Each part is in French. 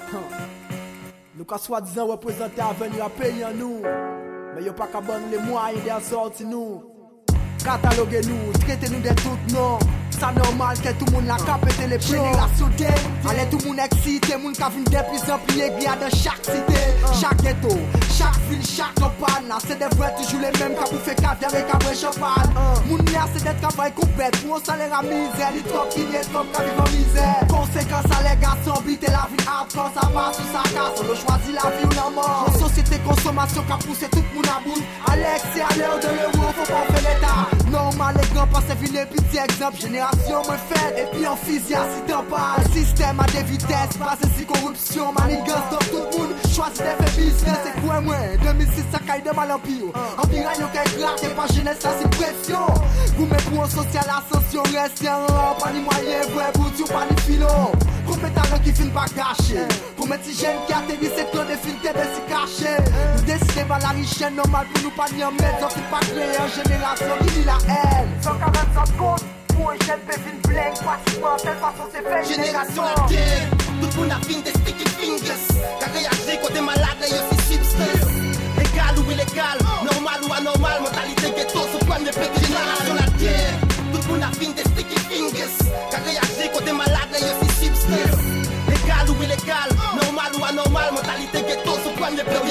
Nous qu'à soi-disant représenter l'avenir à payer en nous. Mais y'a pas qu'à bonne les moyens d'en sortir nous. Cataloguez nous, traitez nous de tout non. C'est normal que tout le monde la capé les générations D. Allez tout le monde excité, tout le monde qui a vu des plus en plus aiguilles dans chaque cité, chaque ghetto, chaque ville, chaque campagne. C'est des vrais toujours les mêmes qui ont fait caviar avec un vrai champagne. Moun là c'est d'être travail coupé pour un salaire à misère. Les trop qui viennent comme qui vivent en misère. Conséquence allégation, biter la vie hardcore, ça passe ou ça casse. On choisit la vie ou la mort. La société consommation qui a poussé tout le monde à bout. À l'extérieur de l'euro, faut pas faire l'état. Normal les grands passent vilain petit exemple. Génération me fait et puis en physique si t'en parles. Système à des vitesses, passe si corruption, manigance dans tout le monde. Choisis des faits business, c'est quoi moi 2006 ça caille de mal en pire. En piraille y'a qu'un crack et pas jeunesse ça c'est pression. Vous mettez pour un social ascension, restez en rang. Pas ni moyen, vrai bout, ou pas ni filon. Combien de talents qui finissent pas gâcher. Combien de jeunes qui atterrissent c'est que des films de s'y cacher. Nous décidons par la richesse normale pour nous pas ni en mettre. On fait pas créer une génération qui dit la haine. 147 comptes pour un jeune pévin blanc. Pratiquement telle façon c'est fait. Génération la terre. Tout le monde a fin des sticky fingers. Car réagir quand t'es malade et aussi substance. Légal ou illégal, normal ou anormal, mentalité ghetto, ce point de pété. Génération la terre. Tout le monde a fin des sticky fingers. Car réagir quand t'es malade et aussi substance. Légal ou illégal, normal ou anormal, mentalité ghetto, ce point de pété.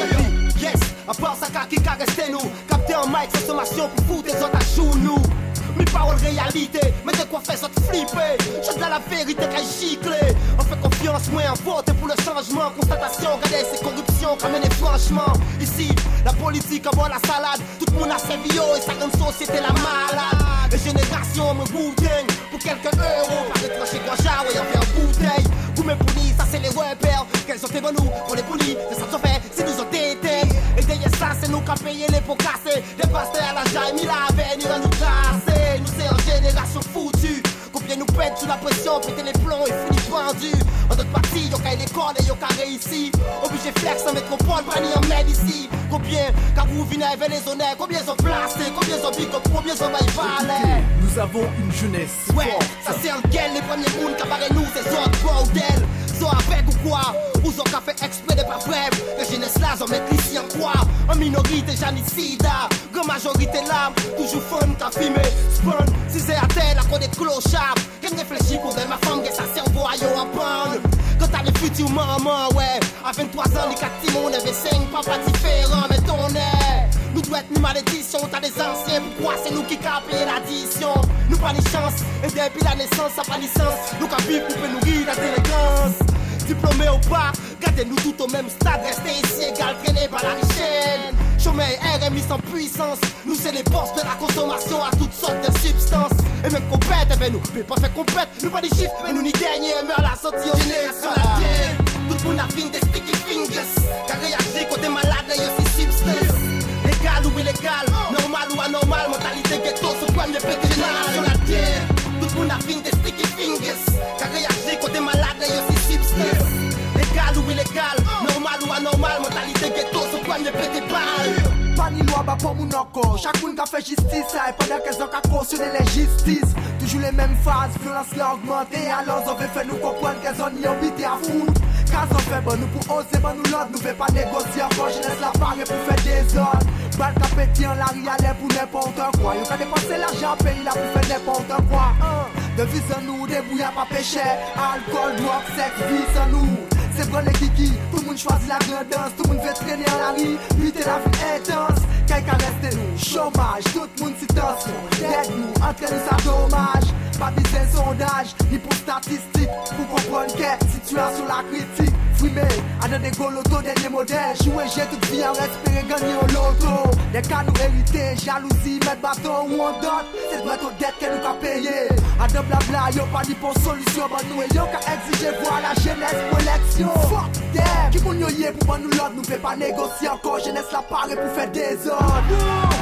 Yes, à part ça qui a resté nous. Capter en mic, consommation pour foutre des autres à genoux. Mes paroles réalité, mais de quoi faire ça te flipper. Je de la vérité qu'à gicler. On fait confiance, moins un vote pour le changement. Constatation, regardez ces corruptions qu'a mené franchement. Ici, la politique envoie la salade. Tout le monde a ses vieux et sa grande société la malade. Les générations me bouteillent pour quelques euros. Par les tranchées guacha, ouais, on fait en bouteille. Vous me polis, ça c'est les repères. Quels ont fait bon nous pour les polis, c'est ça qu'on fait, c'est nous ont déteint. Et derrière ça, c'est nous qui avons payé les pots cassés. Des pasteurs à la jaille, mis la veine, ils vont nous casser. Nous c'est en génération foutue. Combien nous pète sous la pression, péter les plombs et finit pendu. En d'autres parties, y'a qu'à l'école et y'a qu'à réussir. Obligé flex en métropole, pas ni en med ici. Combien, quand vous venez avec les honneurs, combien sont placés, combien sont big, combien sont vaillés. Nous avons une jeunesse. Ouais, ça c'est en quel les premiers moules qui nous, c'est autres bordel. Sont avec ou quoi? Ou sont qu'à fait exprès de pas vrai. Les jeunesses là, on met ici en quoi? En minorité, j'en ai sida. Grande majorité là, toujours fun qu'à filmer. Spawn, si c'est à terre, la qu'on est clochard. Qu'elle réfléchit pour ma femme, que ça cerveau à yo à prendre. Quand t'as les futurs mamans, ouais. À 23 ans, les 4 timons, les 5 papas différents, mais ton air. Nous doit être une malédiction, t'as des anciens, pourquoi c'est nous qui capons l'addition? Nous pas ni chance, et depuis la naissance, ça pas licence. Nous qu'à vivre pour nourrir la délinquance. Diplômé ou pas, gardez-nous tout au même stade, restez ici égal, traînés par la richesse. Chômage, RMI sans puissance, nous c'est les boss de la consommation à toutes sortes de substances. Et même qu'on pète, eh ben nous, mais pas fait qu'on pète, nous pas des chiffres, mais nous ni dernier, meurt la sortie en génération la terre. Tout le monde a fin des sticky fingers, car réagir quand t'es malade, et aussi substance. Légal ou illégal, normal ou anormal, mentalité ghetto, ce point de pété. Génération la terre, tout le monde a fin des sticky fingers, car réagir quand t'es malade, et aussi substance. Légal ou illégal, normal ou anormal, mentalité ghetto, ce point de pété balle. Pas ni loi, bah pour mon encore. Chaque monde qui a fait justice, ça, et pendant qu'elles ont qu'à cautionner les justices. Toujours les mêmes phases, violence l'a augmenté. Alors on veut faire nous comprendre qu'elles ont ni habité à foutre. Quand on fait bon, nous pour oser, bon nous l'autre, nous fait pas négocier encore. Je laisse la parée pour faire des ordres. Balle qu'a pété en l'arrière pour n'importe quoi. Y'a qu'à dépenser l'argent, pays là pour faire n'importe quoi. Devise en nous, débrouille à pas pécher. Alcool, drogue, sexe, vie en nous. C'est vrai les kiki, tout le monde choisit la grande danse. Tout le monde veut traîner en la rue, lutter la vie intense. Quelqu'un reste nous, chômage, tout le monde s'y tension. Aide-nous, entraîne-nous ça dommage. Pas besoin de sondage, ni pour statistiques. Pour comprendre que situation la critique. Fumé, à des golotos, dernier modèle. Jouer, j'ai toute vie à espérer gagner au loto. Des cas nous hérités, jalousie, mettre bâton ou on donne. C'est droit aux dettes qu'elle nous a payé. À de blabla, y'a pas ni pour solution. Bah nous et y'a qu'à exiger voir la jeunesse pour élection. Fuck them, qui moun yo yé pour nous l'autre, nous fait pas négocier encore. Jeunesse la parée pour faire des ordres.